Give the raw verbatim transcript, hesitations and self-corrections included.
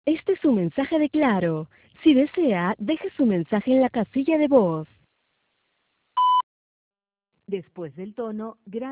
Este es su mensaje de Claro. Si desea, deje su mensaje en la casilla de voz. Después del tono, gra-